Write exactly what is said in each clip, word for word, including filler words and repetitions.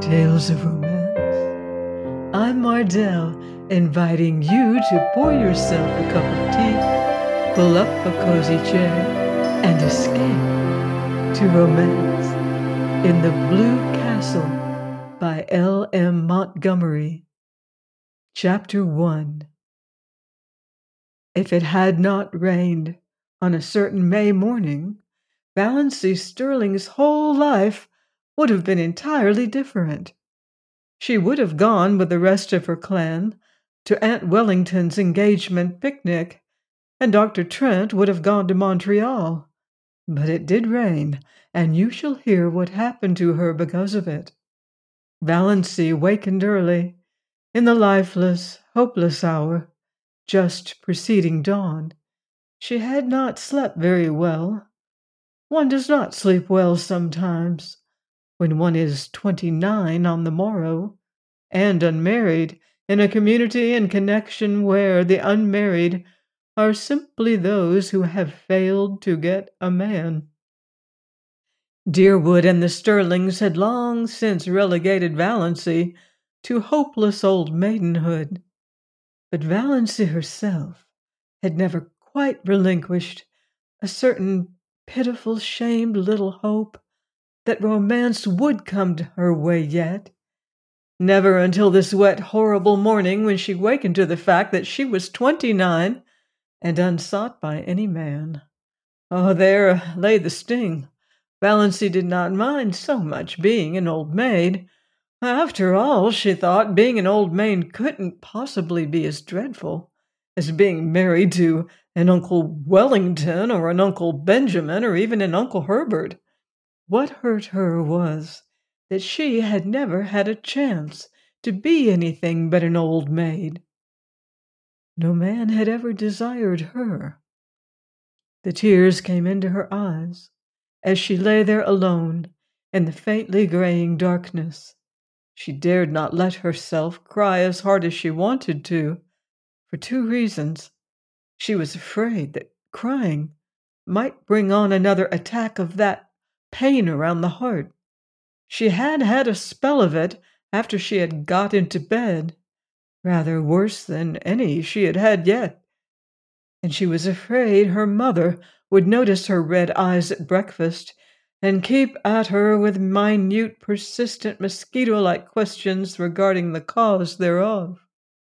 Tales of Romance. I'm Mardell, inviting you to pour yourself a cup of tea, pull up a cozy chair, and escape to romance in The Blue Castle by L M Montgomery. Chapter one. If it had not rained on a certain May morning, Valancy Sterling's whole life would have been entirely different. She would have gone with the rest of her clan to Aunt Wellington's engagement picnic, and Doctor Trent would have gone to Montreal. But it did rain, and you shall hear what happened to her because of it. Valancy wakened early, in the lifeless, hopeless hour, just preceding dawn. She had not slept very well. One does not sleep well sometimes, when one is twenty-nine on the morrow, and unmarried, in a community and connection where the unmarried are simply those who have failed to get a man. Deerwood and the Sterlings had long since relegated Valancy to hopeless old maidenhood, but Valancy herself had never quite relinquished a certain pitiful, shamed little hope that romance would come to her way yet. Never until this wet, horrible morning when she wakened to the fact that she was twenty-nine and unsought by any man. Oh, there lay the sting. Valancy did not mind so much being an old maid. After all, she thought, being an old maid couldn't possibly be as dreadful as being married to an Uncle Wellington or an Uncle Benjamin or even an Uncle Herbert. What hurt her was that she had never had a chance to be anything but an old maid. No man had ever desired her. The tears came into her eyes as she lay there alone in the faintly graying darkness. She dared not let herself cry as hard as she wanted to, for two reasons. She was afraid that crying might bring on another attack of that pain around the heart. She had had a spell of it after she had got into bed, rather worse than any she had had yet, and she was afraid her mother would notice her red eyes at breakfast and keep at her with minute, persistent, mosquito-like questions regarding the cause thereof.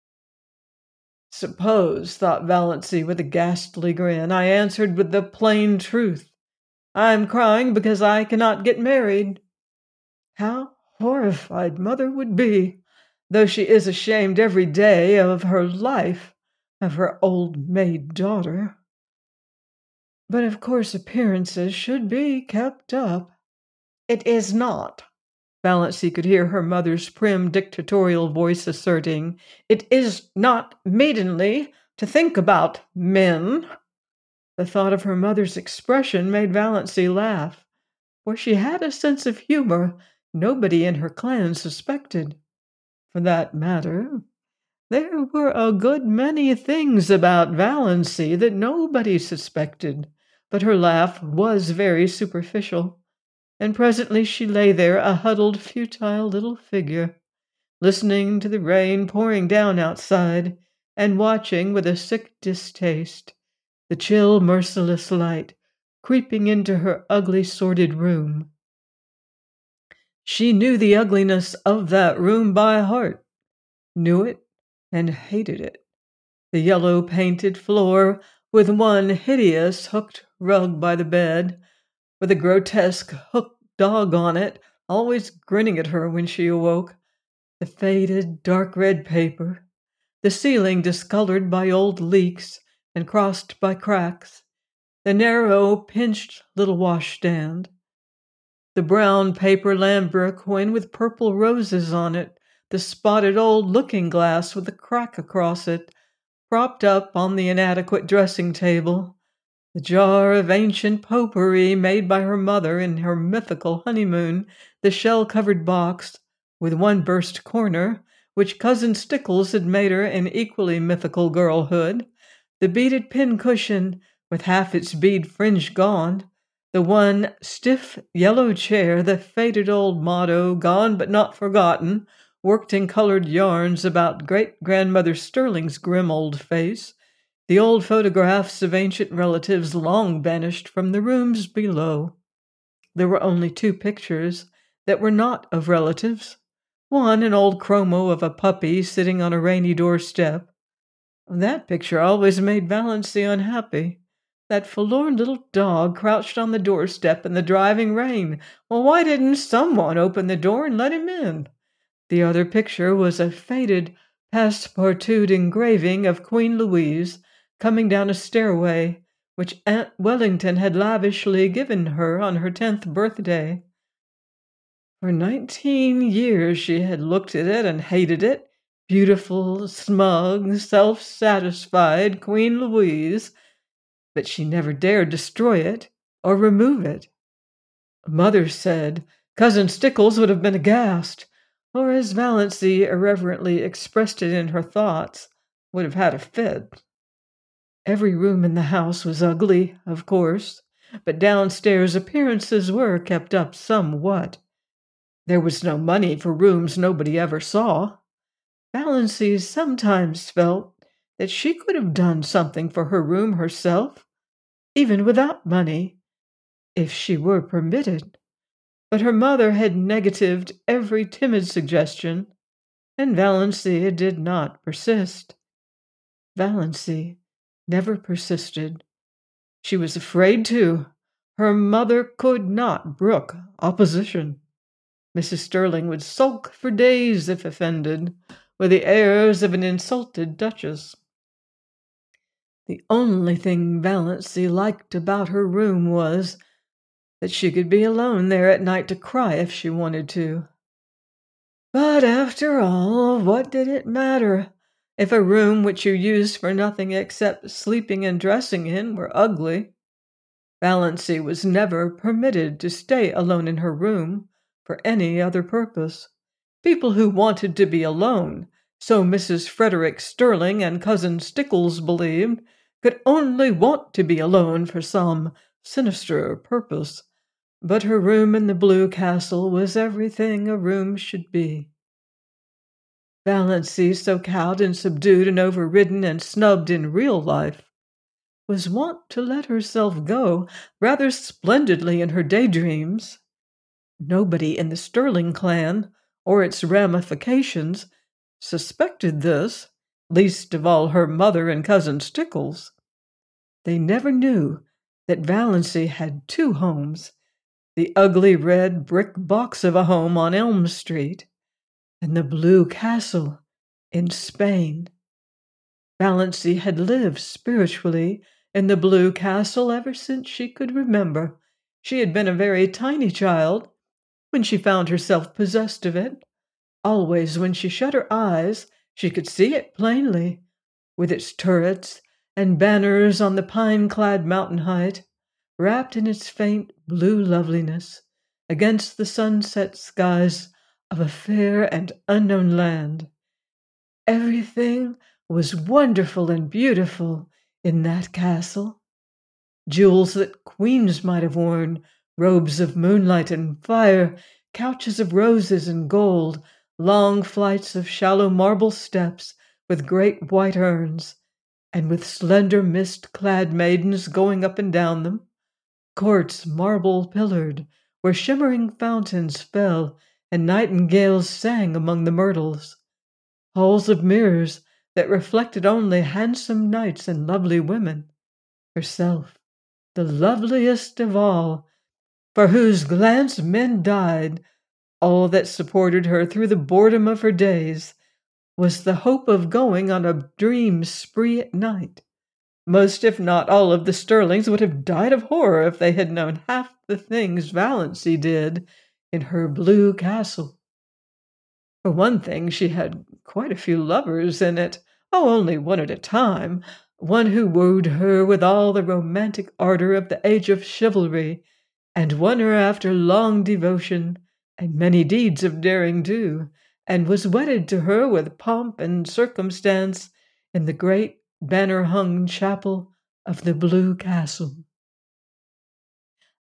Suppose, thought Valancy with a ghastly grin, I answered with the plain truth. I am crying because I cannot get married. How horrified mother would be, though she is ashamed every day of her life, of her old maid daughter. But of course appearances should be kept up. It is not, Valancy could hear her mother's prim dictatorial voice asserting. It is not maidenly to think about men. The thought of her mother's expression made Valancy laugh, for she had a sense of humor nobody in her clan suspected. For that matter, there were a good many things about Valancy that nobody suspected, but her laugh was very superficial, and presently she lay there a huddled, futile little figure, listening to the rain pouring down outside and watching with a sick distaste the chill, merciless light creeping into her ugly, sordid room. She knew the ugliness of that room by heart, knew it and hated it. The yellow-painted floor, with one hideous hooked rug by the bed, with a grotesque hooked dog on it, always grinning at her when she awoke, the faded, dark-red paper, the ceiling discolored by old leaks and crossed by cracks, the narrow, pinched little washstand, the brown paper lambrequin with purple roses on it, the spotted old looking-glass with a crack across it, propped up on the inadequate dressing-table, the jar of ancient potpourri made by her mother in her mythical honeymoon, the shell-covered box, with one burst corner, which Cousin Stickles had made her in equally mythical girlhood, the beaded pincushion with half its bead fringe gone, The one stiff yellow chair, the faded old motto, gone but not forgotten, worked in colored yarns about great-grandmother Sterling's grim old face, the old photographs of ancient relatives long banished from the rooms below. There were only two pictures that were not of relatives. One, an old chromo of a puppy sitting on a rainy doorstep. That picture always made Valancy unhappy. That forlorn little dog crouched on the doorstep in the driving rain. Well, why didn't someone open the door and let him in? The other picture was a faded, passepartout engraving of Queen Louise coming down a stairway, which Aunt Wellington had lavishly given her on her tenth birthday. For nineteen years she had looked at it and hated it. Beautiful, smug, self-satisfied Queen Louise, but she never dared destroy it or remove it. Mother said Cousin Stickles would have been aghast, or as Valancy irreverently expressed it in her thoughts, would have had a fit. Every room in the house was ugly, of course, but downstairs appearances were kept up somewhat. There was no money for rooms nobody ever saw. Valancy sometimes felt that she could have done something for her room herself, even without money, if she were permitted. But her mother had negatived every timid suggestion, and Valancy did not persist. Valancy never persisted. She was afraid to. Her mother could not brook opposition. Missus Sterling would sulk for days if offended, with the airs of an insulted duchess. The only thing Valancy liked about her room was that she could be alone there at night to cry if she wanted to. But after all, what did it matter if a room which you used for nothing except sleeping and dressing in were ugly? Valancy was never permitted to stay alone in her room for any other purpose. People who wanted to be alone, so Missus Frederick Sterling and Cousin Stickles believed, could only want to be alone for some sinister purpose. But her room in the Blue Castle was everything a room should be. Valancy, so cowed and subdued and overridden and snubbed in real life, was wont to let herself go rather splendidly in her daydreams. Nobody in the Sterling clan, or its ramifications, suspected this, least of all her mother and Cousin Stickles. They never knew that Valancy had two homes, the ugly red brick box of a home on Elm Street, and the Blue Castle in Spain. Valancy had lived spiritually in the Blue Castle ever since she could remember. She had been a very tiny child when she found herself possessed of it. Always when she shut her eyes, she could see it plainly, with its turrets and banners on the pine-clad mountain height, wrapped in its faint blue loveliness against the sunset skies of a fair and unknown land. Everything was wonderful and beautiful in that castle. Jewels that queens might have worn, robes of moonlight and fire, couches of roses and gold, long flights of shallow marble steps with great white urns, and with slender mist-clad maidens going up and down them, courts marble-pillared, where shimmering fountains fell and nightingales sang among the myrtles, halls of mirrors that reflected only handsome knights and lovely women, herself, the loveliest of all, for whose glance men died. All that supported her through the boredom of her days was the hope of going on a dream spree at night. Most, if not all, of the Sterlings would have died of horror if they had known half the things Valancy did in her Blue Castle. For one thing, she had quite a few lovers in it, oh, only one at a time, one who wooed her with all the romantic ardor of the age of chivalry, and won her after long devotion and many deeds of daring do, and was wedded to her with pomp and circumstance in the great banner-hung chapel of the Blue Castle.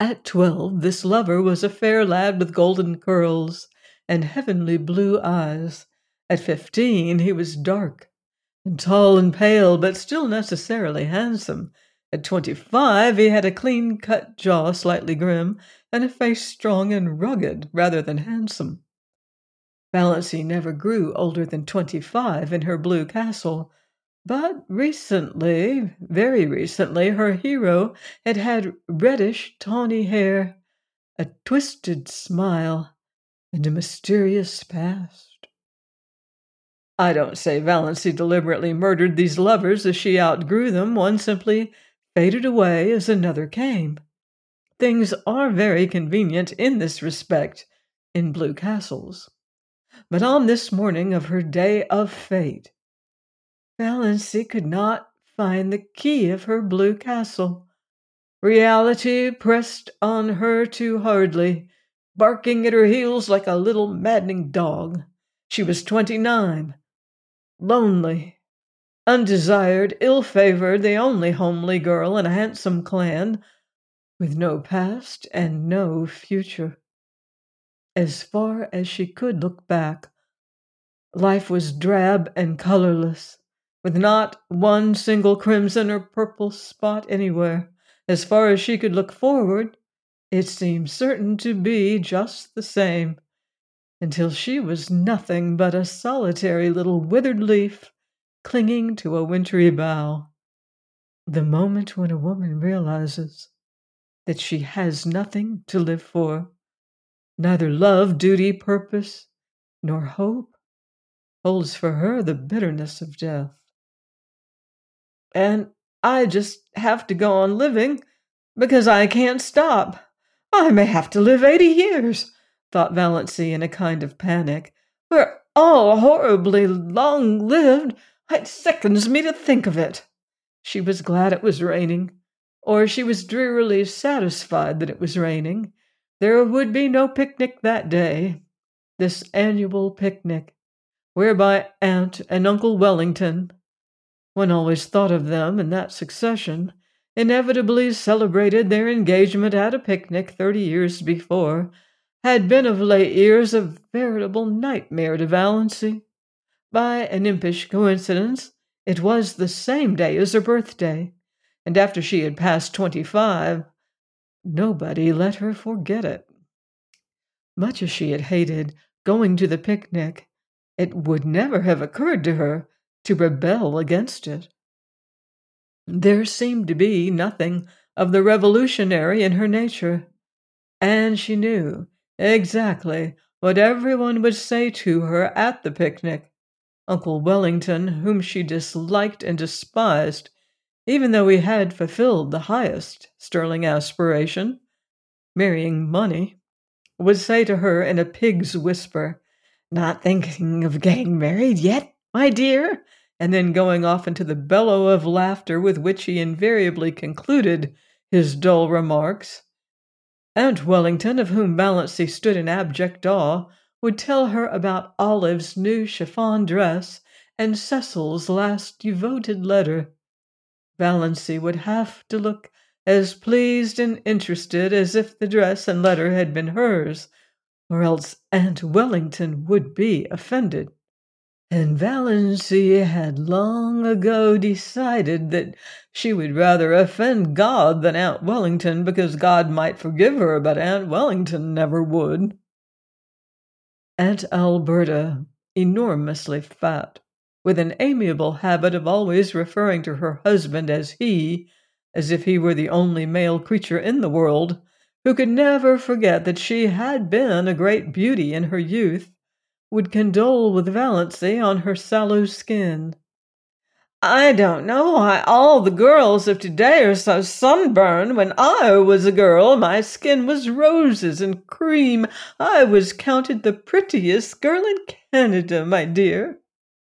At twelve, this lover was a fair lad with golden curls and heavenly blue eyes. At fifteen, he was dark and tall and pale, but still necessarily handsome. At twenty-five, he had a clean-cut jaw, slightly grim, and a face strong and rugged rather than handsome. Valancy never grew older than twenty-five in her blue castle, but recently, very recently, her hero had had reddish, tawny hair, a twisted smile, and a mysterious past. I don't say Valancy deliberately murdered these lovers as she outgrew them. One simply faded away as another came. Things are very convenient in this respect in blue castles. But on this morning of her day of fate, Valancy could not find the key of her blue castle. Reality pressed on her too hardly, barking at her heels like a little maddening dog. She was twenty-nine, lonely, undesired, ill-favored, the only homely girl in a handsome clan, with no past and no future. As far as she could look back, life was drab and colorless, with not one single crimson or purple spot anywhere. As far as she could look forward, it seemed certain to be just the same, until she was nothing but a solitary little withered leaf clinging to a wintry bough. The moment when a woman realizes that she has nothing to live for, neither love, duty, purpose, nor hope, holds for her the bitterness of death. And I just have to go on living because I can't stop. I may have to live eighty years, thought Valancy in a kind of panic. We're all horribly long-lived. It sickens me to think of it. She was glad it was raining, or she was drearily satisfied that it was raining. There would be no picnic that day, this annual picnic, whereby Aunt and Uncle Wellington, one always thought of them in that succession, inevitably celebrated their engagement at a picnic thirty years before, had been of late years a veritable nightmare to Valancy. By an impish coincidence, it was the same day as her birthday, and after she had passed twenty-five, nobody let her forget it. Much as she had hated going to the picnic, it would never have occurred to her to rebel against it. There seemed to be nothing of the revolutionary in her nature, and she knew exactly what everyone would say to her at the picnic. Uncle Wellington, whom she disliked and despised, even though he had fulfilled the highest sterling aspiration, marrying money, would say to her in a pig's whisper, "Not thinking of getting married yet, my dear?" and then going off into the bellow of laughter with which he invariably concluded his dull remarks. Aunt Wellington, of whom Valancy stood in abject awe, would tell her about Olive's new chiffon dress and Cecil's last devoted letter. Valancy would have to look as pleased and interested as if the dress and letter had been hers, or else Aunt Wellington would be offended. And Valancy had long ago decided that she would rather offend God than Aunt Wellington, because God might forgive her, but Aunt Wellington never would. Aunt Alberta, enormously fat, with an amiable habit of always referring to her husband as he, as if he were the only male creature in the world, who could never forget that she had been a great beauty in her youth, would condole with Valancy on her sallow skin. "I don't know why all the girls of today are so sunburned. When I was a girl, my skin was roses and cream. I was counted the prettiest girl in Canada, my dear."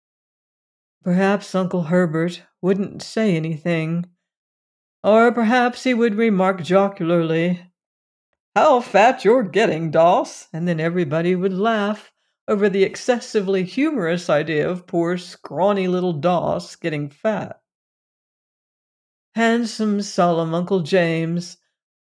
Perhaps Uncle Herbert wouldn't say anything, or perhaps he would remark jocularly, "How fat you're getting, Doss," and then everybody would laugh over the excessively humorous idea of poor scrawny little Doss getting fat. Handsome, solemn Uncle James,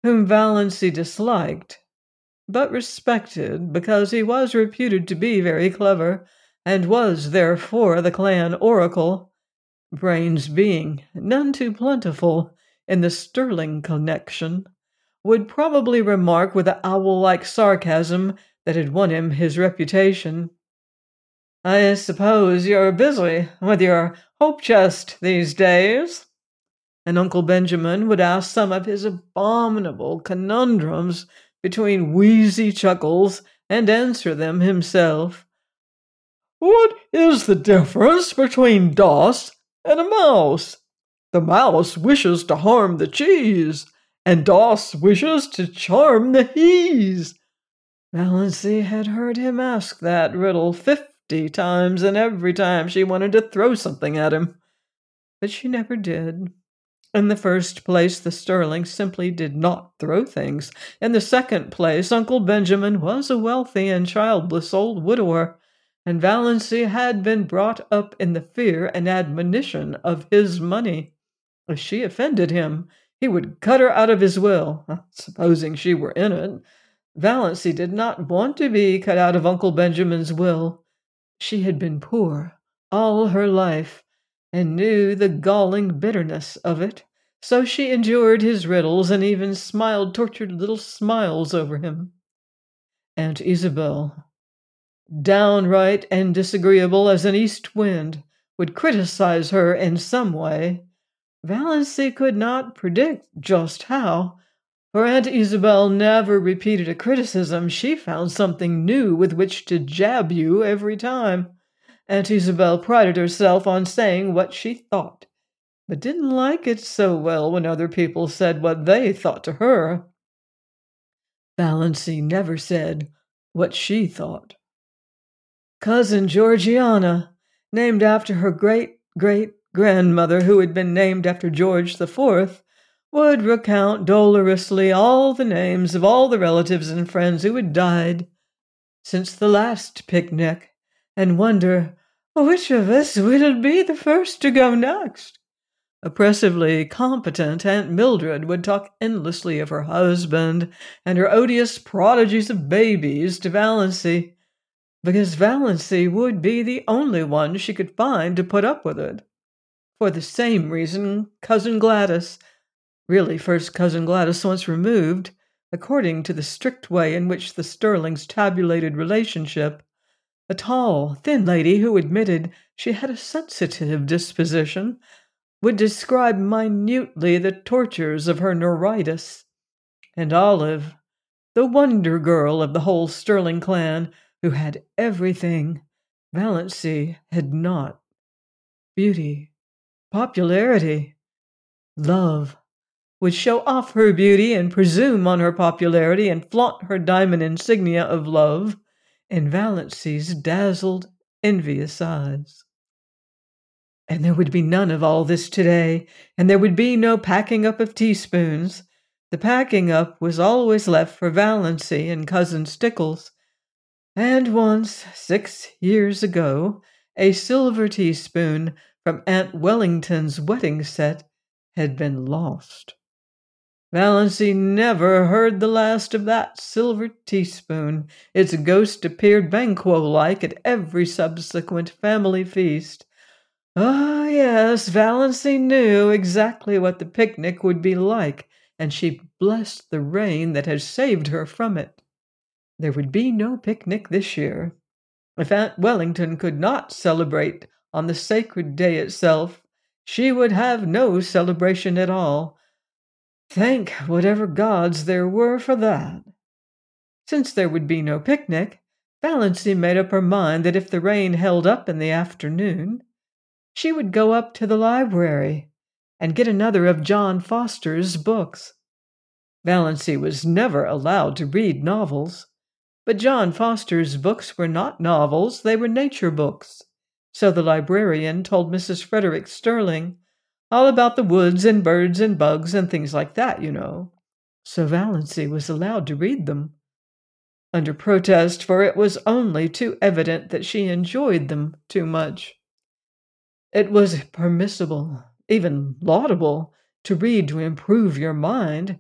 whom Valancy disliked, but respected because he was reputed to be very clever, and was therefore the clan oracle, brains being none too plentiful in the Sterling connection, would probably remark with the owl-like sarcasm that had won him his reputation. "I suppose you're busy with your hope chest these days?" And Uncle Benjamin would ask some of his abominable conundrums between wheezy chuckles and answer them himself. "What is the difference between Doss and a mouse? The mouse wishes to harm the cheese, and Doss wishes to charm the he's." Valancy had heard him ask that riddle fifty times, and every time she wanted to throw something at him. But she never did. In the first place, the Sterlings simply did not throw things. In the second place, Uncle Benjamin was a wealthy and childless old widower, and Valancy had been brought up in the fear and admonition of his money. If she offended him, he would cut her out of his will, supposing she were in it. Valancy did not want to be cut out of Uncle Benjamin's will. She had been poor all her life, and knew the galling bitterness of it, so she endured his riddles and even smiled tortured little smiles over him. Aunt Isabel, downright and disagreeable as an east wind, would criticize her in some way. Valancy could not predict just how, for Aunt Isabel never repeated a criticism. She found something new with which to jab you every time. Aunt Isabel prided herself on saying what she thought, but didn't like it so well when other people said what they thought to her. Valancy never said what she thought. Cousin Georgiana, named after her great-great-grandmother who had been named after George the Fourth, would recount dolorously all the names of all the relatives and friends who had died since the last picnic, and wonder which of us would be the first to go next. Oppressively competent Aunt Mildred would talk endlessly of her husband and her odious prodigies of babies to Valancy, because Valancy would be the only one she could find to put up with it. For the same reason, Cousin Gladys, really first Cousin Gladys once removed, according to the strict way in which the Sterlings tabulated relationship, a tall, thin lady who admitted she had a sensitive disposition, would describe minutely the tortures of her neuritis. And Olive, the wonder girl of the whole Sterling clan, who had everything Valancy had not: beauty, popularity, love, would show off her beauty and presume on her popularity and flaunt her diamond insignia of love in Valancy's dazzled, envious eyes. And there would be none of all this today, and there would be no packing up of teaspoons. The packing up was always left for Valancy and Cousin Stickles. And once, six years ago, a silver teaspoon from Aunt Wellington's wedding set had been lost. Valancy never heard the last of that silver teaspoon. Its ghost appeared Banquo-like at every subsequent family feast. Ah, yes, Valancy knew exactly what the picnic would be like, and she blessed the rain that had saved her from it. There would be no picnic this year. If Aunt Wellington could not celebrate on the sacred day itself, she would have no celebration at all. Thank whatever gods there were for that. Since there would be no picnic, Valancy made up her mind that if the rain held up in the afternoon, she would go up to the library and get another of John Foster's books. Valancy was never allowed to read novels, but John Foster's books were not novels, they were nature books. So the librarian told Missus Frederick Sterling all about the woods and birds and bugs and things like that, you know. So Valancy was allowed to read them, under protest, for it was only too evident that she enjoyed them too much. It was permissible, even laudable, to read to improve your mind,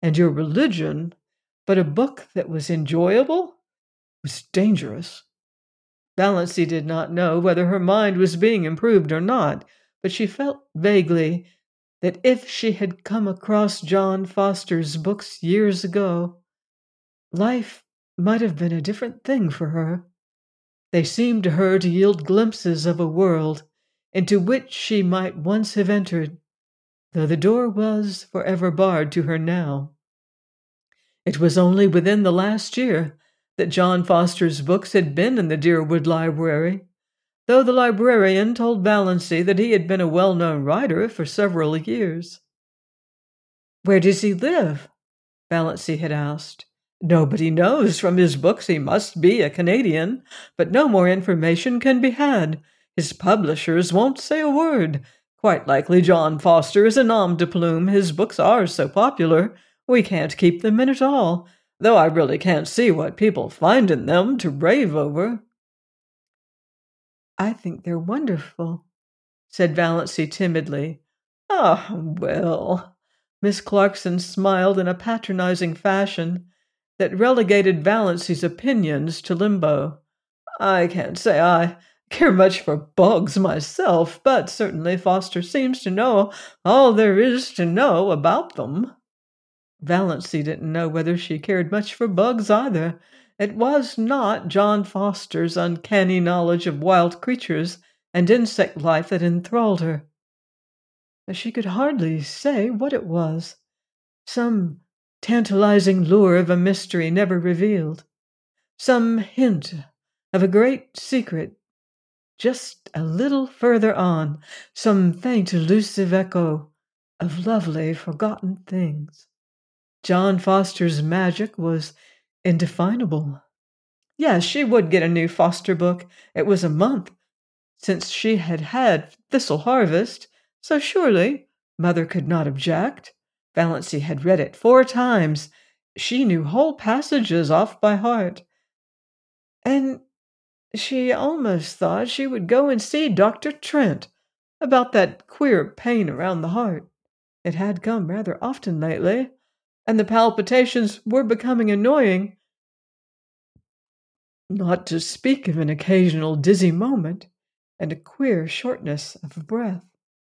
and your religion, but a book that was enjoyable was dangerous. Valancy did not know whether her mind was being improved or not, but she felt vaguely that if she had come across John Foster's books years ago, life might have been a different thing for her. They seemed to her to yield glimpses of a world into which she might once have entered, though the door was forever barred to her now. It was only within the last year that John Foster's books had been in the Deerwood Library, though the librarian told Valancy that he had been a well-known writer for several years. "Where does he live?" Valancy had asked. "Nobody knows. From his books he must be a Canadian, but no more information can be had. His publishers won't say a word. Quite likely John Foster is a nom de plume. His books are so popular, we can't keep them in at all, though I really can't see what people find in them to rave over." "I think they're wonderful," said Valancy timidly. "Ah, well." Miss Clarkson smiled in a patronizing fashion that relegated Valancy's opinions to limbo. "I can't say I care much for bugs myself, but certainly Foster seems to know all there is to know about them." Valancy didn't know whether she cared much for bugs either. It was not John Foster's uncanny knowledge of wild creatures and insect life that enthralled her. She could hardly say what it was. Some tantalizing lure of a mystery never revealed. Some hint of a great secret just a little further on. Some faint elusive echo of lovely forgotten things. John Foster's magic was indefinable. Yes, she would get a new Foster book. It was a month since she had had Thistle Harvest, so surely Mother could not object. Valancy had read it four times. She knew whole passages off by heart. And she almost thought she would go and see Doctor Trent about that queer pain around the heart. It had come rather often lately, and the palpitations were becoming annoying, not to speak of an occasional dizzy moment and a queer shortness of breath.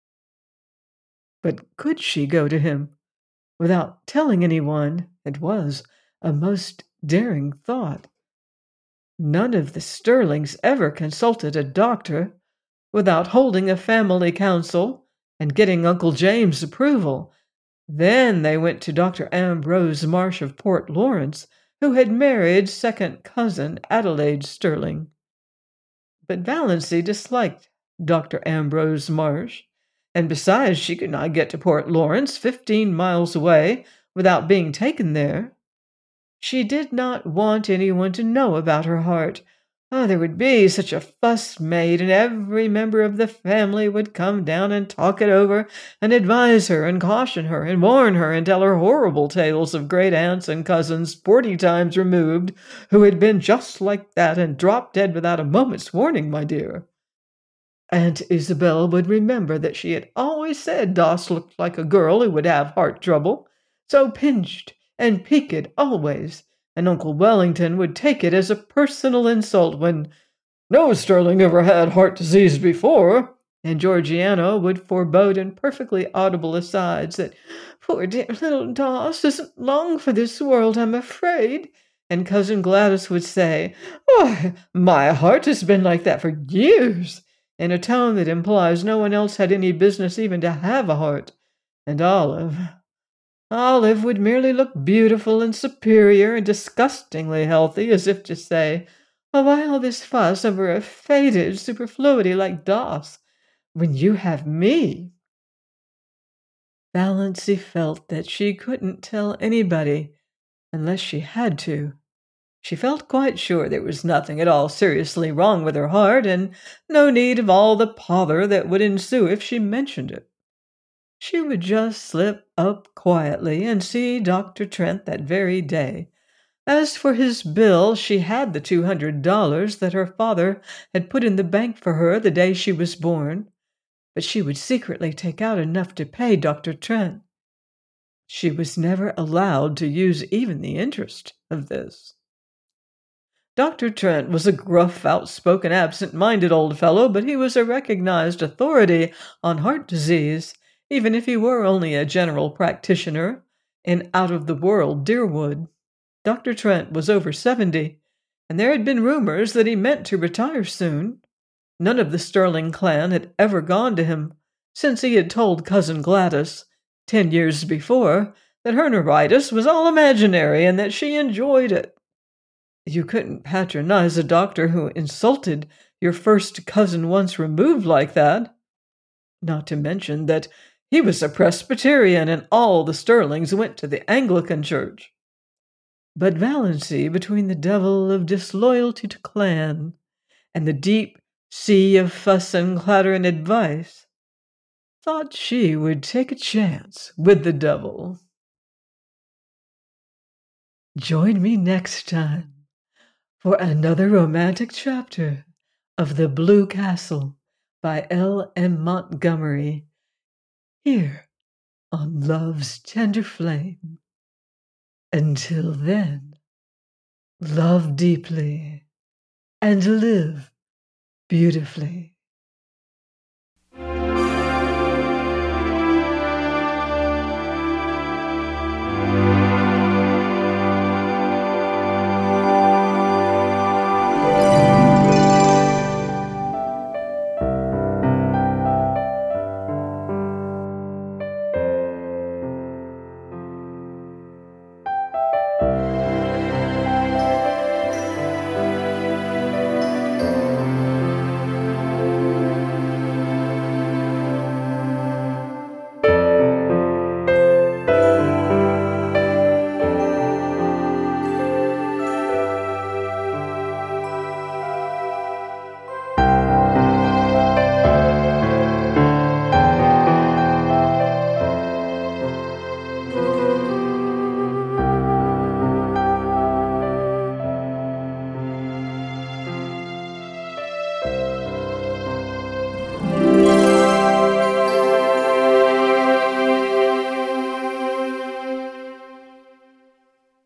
But could she go to him without telling anyone? It was a most daring thought. None of the Sterlings ever consulted a doctor without holding a family council and getting Uncle James' approval. Then they went to Doctor Ambrose Marsh of Port Lawrence, who had married second cousin Adelaide Sterling. But Valancy disliked Doctor Ambrose Marsh, and besides she could not get to Port Lawrence, fifteen miles away, without being taken there. She did not want anyone to know about her heart. Oh, there would be such a fuss made, and every member of the family would come down and talk it over, and advise her, and caution her, and warn her, and tell her horrible tales of great aunts and cousins forty times removed, who had been just like that and dropped dead without a moment's warning, my dear. Aunt Isabel would remember that she had always said Doss looked like a girl who would have heart trouble, so pinched and peaked always, and Uncle Wellington would take it as a personal insult when "No Sterling ever had heart disease before," and Georgiana would forebode in perfectly audible asides that "poor dear little Doss isn't long for this world, I'm afraid," and Cousin Gladys would say, "Why, my heart has been like that for years," in a tone that implies no one else had any business even to have a heart, and Olive... Olive would merely look beautiful and superior and disgustingly healthy, as if to say, "Oh, why all this fuss over a faded superfluity like Doss, when you have me?" Valancy felt that she couldn't tell anybody unless she had to. She felt quite sure there was nothing at all seriously wrong with her heart, and no need of all the pother that would ensue if she mentioned it. She would just slip up quietly and see Doctor Trent that very day. As for his bill, she had the two hundred dollars that her father had put in the bank for her the day she was born, but she would secretly take out enough to pay Doctor Trent. she was never allowed to use even the interest of this. Doctor Trent was a gruff, outspoken, absent-minded old fellow, but he was a recognized authority on heart disease, even if he were only a general practitioner in out-of-the-world Deerwood. Doctor Trent was over seventy, and there had been rumors that he meant to retire soon. None of the Sterling clan had ever gone to him since he had told Cousin Gladys, ten years before, that her neuritis was all imaginary and that she enjoyed it. You couldn't patronize a doctor who insulted your first cousin once removed like that. Not to mention that he was a Presbyterian and all the Sterlings went to the Anglican Church. But Valancy, between the devil of disloyalty to clan and the deep sea of fuss and clatter and advice, thought she would take a chance with the devil. Join me next time for another romantic chapter of The Blue Castle by L M Montgomery, here on Love's Tender Flame. Until then, love deeply and live beautifully.